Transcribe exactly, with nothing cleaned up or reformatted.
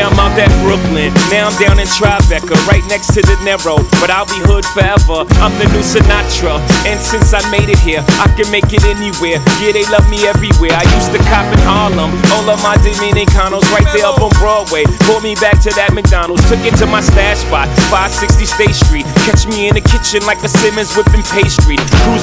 Yeah, I'm out at Brooklyn. Now I'm down in Tribeca, right next to De Niro. But I'll be hood forever. I'm the new Sinatra. And since I made it here, I can make it anywhere. Yeah, they love me everywhere. I used to cop in Harlem. All of my Dominicanos right there up on Broadway. Pulled me back to that McDonald's. Took it to my stash spot, five sixty State Street. Catch me in the kitchen like a Simmons whipping pastry. Cruise